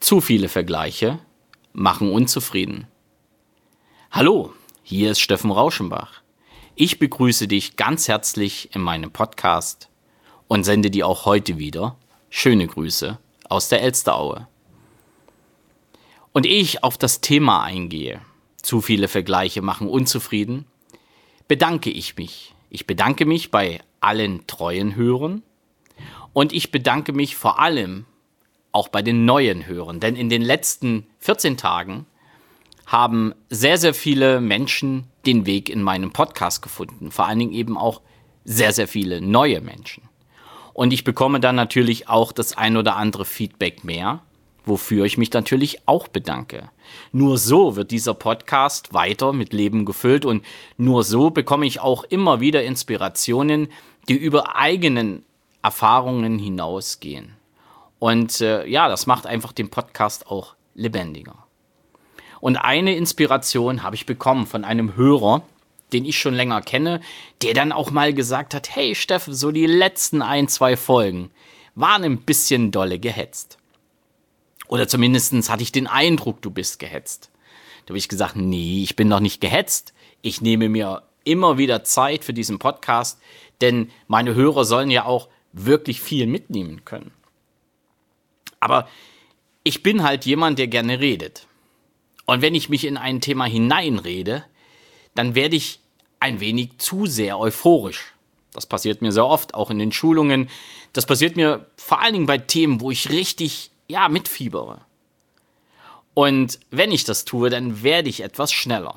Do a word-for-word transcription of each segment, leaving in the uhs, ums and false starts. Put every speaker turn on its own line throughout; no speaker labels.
Zu viele Vergleiche machen unzufrieden. Hallo, hier ist Steffen Rauschenbach. Ich begrüße dich ganz herzlich in meinem Podcast und sende dir auch heute wieder schöne Grüße aus der Elsteraue. Und ehe ich auf das Thema eingehe, zu viele Vergleiche machen unzufrieden, bedanke ich mich. Ich bedanke mich bei allen treuen Hörern und ich bedanke mich vor allem auch bei den neuen Hörern, denn in den letzten vierzehn Tagen haben sehr, sehr viele Menschen den Weg in meinen Podcast gefunden, vor allen Dingen eben auch sehr, sehr viele neue Menschen. Und ich bekomme dann natürlich auch das ein oder andere Feedback mehr, wofür ich mich natürlich auch bedanke. Nur so wird dieser Podcast weiter mit Leben gefüllt und nur so bekomme ich auch immer wieder Inspirationen, die über eigenen Erfahrungen hinausgehen. Und äh, ja, das macht einfach den Podcast auch lebendiger. Und eine Inspiration habe ich bekommen von einem Hörer, den ich schon länger kenne, der dann auch mal gesagt hat, hey Steffen, so die letzten ein, zwei Folgen waren ein bisschen dolle gehetzt. Oder zumindest hatte ich den Eindruck, du bist gehetzt. Da habe ich gesagt, nee, ich bin doch nicht gehetzt. Ich nehme mir immer wieder Zeit für diesen Podcast, denn meine Hörer sollen ja auch wirklich viel mitnehmen können. Aber ich bin halt jemand, der gerne redet. Und wenn ich mich in ein Thema hineinrede, dann werde ich ein wenig zu sehr euphorisch. Das passiert mir sehr oft, auch in den Schulungen. Das passiert mir vor allen Dingen bei Themen, wo ich richtig, ja, mitfiebere. Und wenn ich das tue, dann werde ich etwas schneller.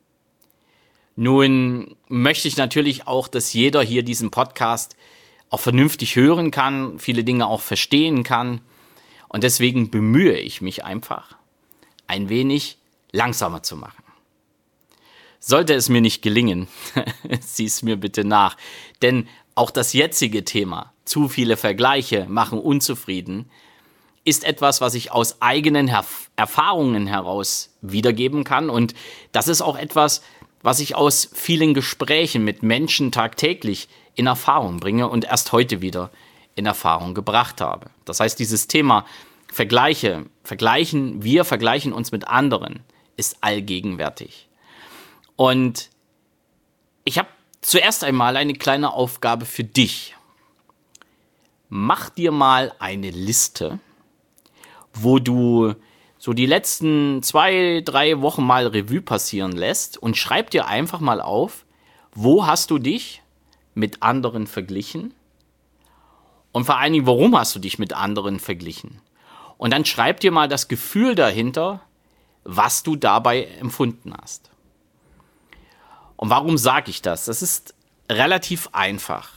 Nun möchte ich natürlich auch, dass jeder hier diesen Podcast auch vernünftig hören kann, viele Dinge auch verstehen kann. Und deswegen bemühe ich mich einfach, ein wenig langsamer zu machen. Sollte es mir nicht gelingen, sieh es mir bitte nach. Denn auch das jetzige Thema, zu viele Vergleiche machen unzufrieden, ist etwas, was ich aus eigenen Herf- Erfahrungen heraus wiedergeben kann. Und das ist auch etwas, was ich aus vielen Gesprächen mit Menschen tagtäglich in Erfahrung bringe und erst heute wieder in Erfahrung gebracht habe. Das heißt, dieses Thema Vergleiche, vergleichen, wir vergleichen uns mit anderen, ist allgegenwärtig. Und ich habe zuerst einmal eine kleine Aufgabe für dich. Mach dir mal eine Liste, wo du so die letzten zwei, drei Wochen mal Revue passieren lässt und schreib dir einfach mal auf, wo hast du dich mit anderen verglichen? Und vor allen Dingen, warum hast du dich mit anderen verglichen? Und dann schreib dir mal das Gefühl dahinter, was du dabei empfunden hast. Und warum sage ich das? Das ist relativ einfach.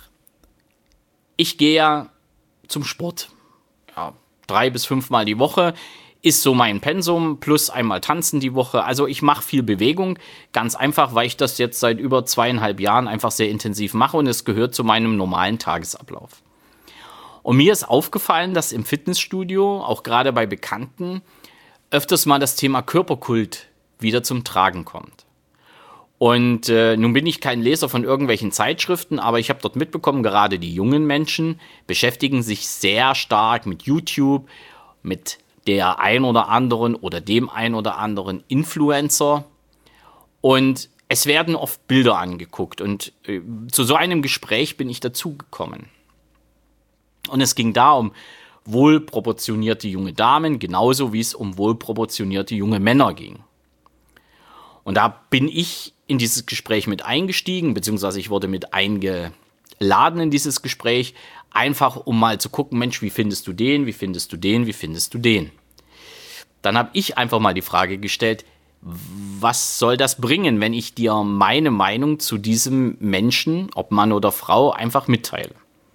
Ich gehe ja zum Sport. Ja, drei bis fünfmal die Woche ist so mein Pensum, plus einmal tanzen die Woche. Also ich mache viel Bewegung, ganz einfach, weil ich das jetzt seit über zweieinhalb Jahren einfach sehr intensiv mache und es gehört zu meinem normalen Tagesablauf. Und mir ist aufgefallen, dass im Fitnessstudio, auch gerade bei Bekannten, öfters mal das Thema Körperkult wieder zum Tragen kommt. Und äh, nun bin ich kein Leser von irgendwelchen Zeitschriften, aber ich habe dort mitbekommen, gerade die jungen Menschen beschäftigen sich sehr stark mit YouTube, mit der ein oder anderen oder dem ein oder anderen Influencer. Und es werden oft Bilder angeguckt. Und äh, zu so einem Gespräch bin ich dazugekommen. Und es ging da um wohlproportionierte junge Damen, genauso wie es um wohlproportionierte junge Männer ging. Und da bin ich in dieses Gespräch mit eingestiegen, beziehungsweise ich wurde mit eingeladen in dieses Gespräch, einfach um mal zu gucken, Mensch, wie findest du den, wie findest du den, wie findest du den? Dann habe ich einfach mal die Frage gestellt, was soll das bringen, wenn ich dir meine Meinung zu diesem Menschen, ob Mann oder Frau, einfach mitteile?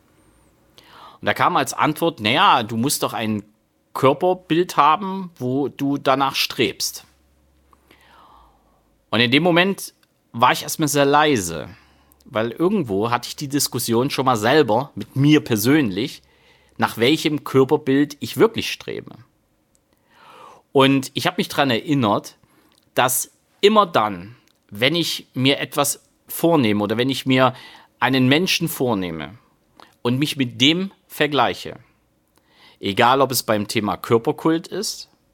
Und da kam als Antwort, naja, du musst doch ein Körperbild haben, wo du danach strebst. Und in dem Moment war ich erstmal sehr leise, weil irgendwo hatte ich die Diskussion schon mal selber mit mir persönlich, nach welchem Körperbild ich wirklich strebe. Und ich habe mich daran erinnert, dass immer dann, wenn ich mir etwas vornehme oder wenn ich mir einen Menschen vornehme und mich mit dem vergleiche, egal ob es beim Thema Körperkult ist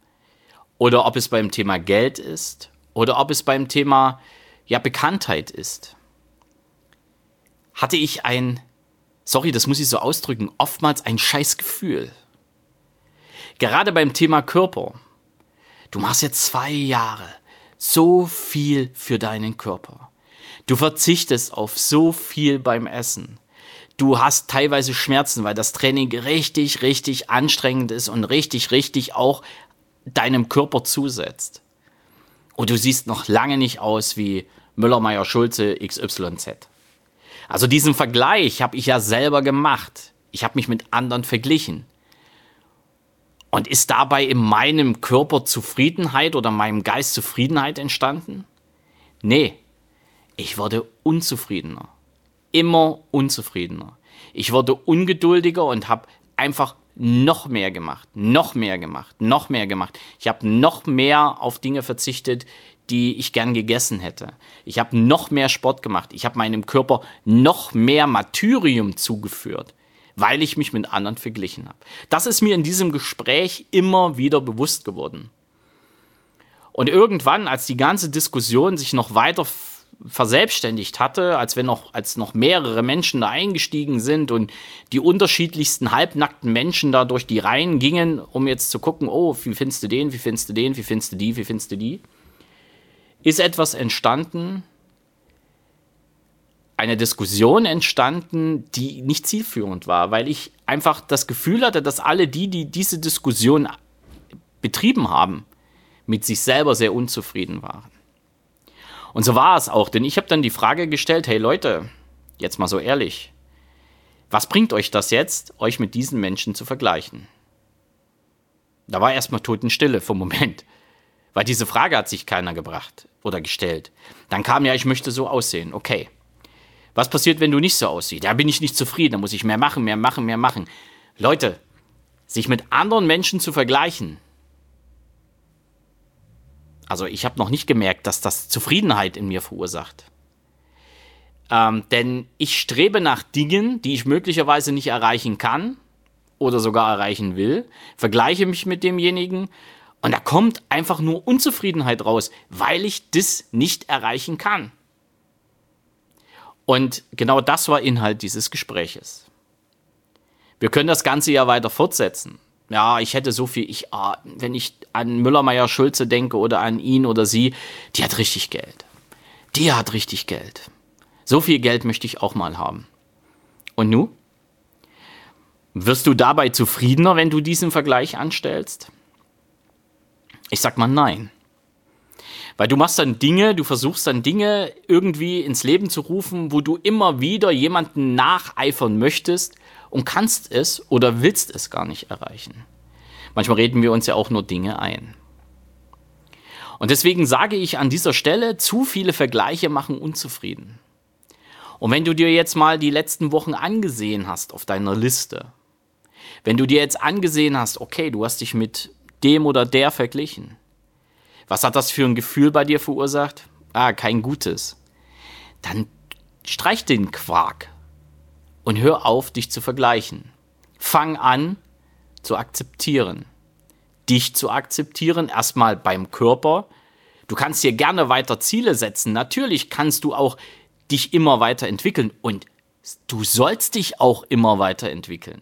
oder ob es beim Thema Geld ist oder ob es beim Thema ja, Bekanntheit ist, hatte ich ein, sorry, das muss ich so ausdrücken, oftmals ein Scheißgefühl. Gerade beim Thema Körper. Du machst jetzt zwei Jahre so viel für deinen Körper. Du verzichtest auf so viel beim Essen. Du hast teilweise Schmerzen, weil das Training richtig, richtig anstrengend ist und richtig, richtig auch deinem Körper zusetzt. Und du siehst noch lange nicht aus wie Müller, Meyer, Schulze, X Y Z. Also diesen Vergleich habe ich ja selber gemacht. Ich habe mich mit anderen verglichen. Und ist dabei in meinem Körper Zufriedenheit oder meinem Geist Zufriedenheit entstanden? Nee, ich wurde unzufriedener. Immer unzufriedener. Ich wurde ungeduldiger und habe einfach noch mehr gemacht, noch mehr gemacht, noch mehr gemacht. Ich habe noch mehr auf Dinge verzichtet, die ich gern gegessen hätte. Ich habe noch mehr Sport gemacht. Ich habe meinem Körper noch mehr Martyrium zugeführt, weil ich mich mit anderen verglichen habe. Das ist mir in diesem Gespräch immer wieder bewusst geworden. Und irgendwann, als die ganze Diskussion sich noch weiter verselbstständigt hatte, als wenn noch, als noch mehrere Menschen da eingestiegen sind und die unterschiedlichsten halbnackten Menschen da durch die Reihen gingen, um jetzt zu gucken, oh, wie findest du den, wie findest du den, wie findest du die, wie findest du die, ist etwas entstanden, eine Diskussion entstanden, die nicht zielführend war, weil ich einfach das Gefühl hatte, dass alle die, die diese Diskussion betrieben haben, mit sich selber sehr unzufrieden waren. Und so war es auch, denn ich habe dann die Frage gestellt, hey Leute, jetzt mal so ehrlich, was bringt euch das jetzt, euch mit diesen Menschen zu vergleichen? Da war erstmal Totenstille vom Moment, weil diese Frage hat sich keiner gebracht oder gestellt. Dann kam ja, ich möchte so aussehen, okay. Was passiert, wenn du nicht so aussiehst? Da bin ich nicht zufrieden, da muss ich mehr machen, mehr machen, mehr machen. Leute, sich mit anderen Menschen zu vergleichen, also ich habe noch nicht gemerkt, dass das Zufriedenheit in mir verursacht. Ähm, denn ich strebe nach Dingen, die ich möglicherweise nicht erreichen kann oder sogar erreichen will, vergleiche mich mit demjenigen und da kommt einfach nur Unzufriedenheit raus, weil ich das nicht erreichen kann. Und genau das war Inhalt dieses Gespräches. Wir können das Ganze ja weiter fortsetzen. Ja, ich hätte so viel, ich, ah, wenn ich an Müller, Meyer, Schulze denke oder an ihn oder sie, die hat richtig Geld. Die hat richtig Geld. So viel Geld möchte ich auch mal haben. Und nu? Wirst du dabei zufriedener, wenn du diesen Vergleich anstellst? Ich sag mal nein. Weil du machst dann Dinge, du versuchst dann Dinge irgendwie ins Leben zu rufen, wo du immer wieder jemanden nacheifern möchtest und kannst es oder willst es gar nicht erreichen. Manchmal reden wir uns ja auch nur Dinge ein. Und deswegen sage ich an dieser Stelle, zu viele Vergleiche machen unzufrieden. Und wenn du dir jetzt mal die letzten Wochen angesehen hast auf deiner Liste, wenn du dir jetzt angesehen hast, okay, du hast dich mit dem oder der verglichen, was hat das für ein Gefühl bei dir verursacht? Ah, kein gutes. Dann streich den Quark und hör auf, dich zu vergleichen. Fang an, zu akzeptieren. Dich zu akzeptieren, erstmal beim Körper. Du kannst dir gerne weiter Ziele setzen. Natürlich kannst du auch dich immer weiterentwickeln und du sollst dich auch immer weiterentwickeln.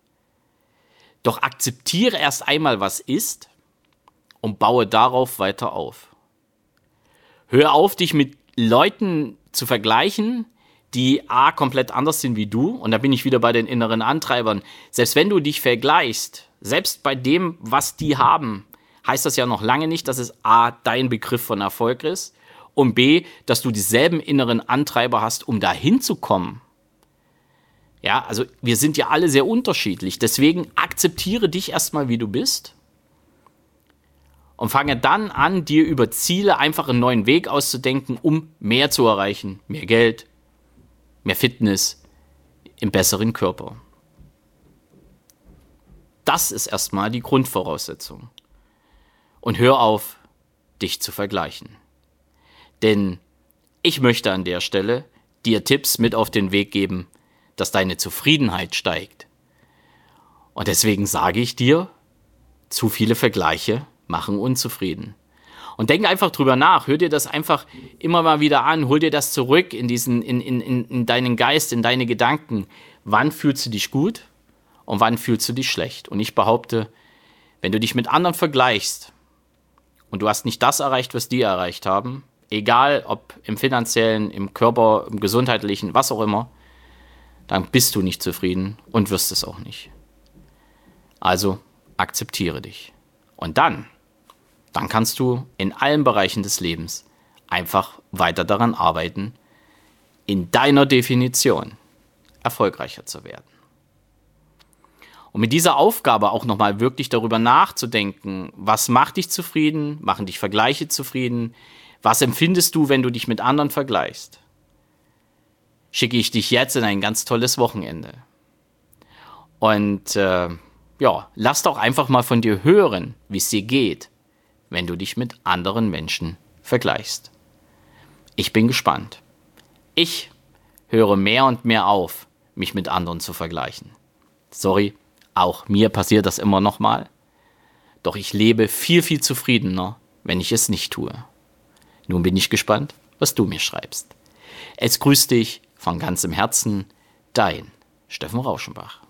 Doch akzeptiere erst einmal, was ist, und baue darauf weiter auf. Hör auf, dich mit Leuten zu vergleichen, die a, komplett anders sind wie du, und da bin ich wieder bei den inneren Antreibern. Selbst wenn du dich vergleichst, selbst bei dem, was die haben, heißt das ja noch lange nicht, dass es a, dein Begriff von Erfolg ist und b, dass du dieselben inneren Antreiber hast, um dahin zu kommen. Ja, also wir sind ja alle sehr unterschiedlich, deswegen akzeptiere dich erstmal, wie du bist. Und fange dann an, dir über Ziele einfach einen neuen Weg auszudenken, um mehr zu erreichen. Mehr Geld, mehr Fitness, im besseren Körper. Das ist erstmal die Grundvoraussetzung. Und hör auf, dich zu vergleichen. Denn ich möchte an der Stelle dir Tipps mit auf den Weg geben, dass deine Zufriedenheit steigt. Und deswegen sage ich dir, zu viele Vergleiche machen unzufrieden. Und denk einfach drüber nach, hör dir das einfach immer mal wieder an, hol dir das zurück in, diesen, in, in, in, in deinen Geist, in deine Gedanken. Wann fühlst du dich gut und wann fühlst du dich schlecht? Und ich behaupte, wenn du dich mit anderen vergleichst und du hast nicht das erreicht, was die erreicht haben, egal ob im finanziellen, im Körper, im gesundheitlichen, was auch immer, dann bist du nicht zufrieden und wirst es auch nicht. Also akzeptiere dich. Und dann, dann kannst du in allen Bereichen des Lebens einfach weiter daran arbeiten, in deiner Definition erfolgreicher zu werden. Und mit dieser Aufgabe auch nochmal wirklich darüber nachzudenken, was macht dich zufrieden, machen dich Vergleiche zufrieden, was empfindest du, wenn du dich mit anderen vergleichst, schicke ich dich jetzt in ein ganz tolles Wochenende. Und äh, ja, lass doch einfach mal von dir hören, wie es dir geht, wenn du dich mit anderen Menschen vergleichst. Ich bin gespannt. Ich höre mehr und mehr auf, mich mit anderen zu vergleichen. Sorry, auch mir passiert das immer noch mal. Doch ich lebe viel, viel zufriedener, wenn ich es nicht tue. Nun bin ich gespannt, was du mir schreibst. Es grüßt dich von ganzem Herzen, dein Steffen Rauschenbach.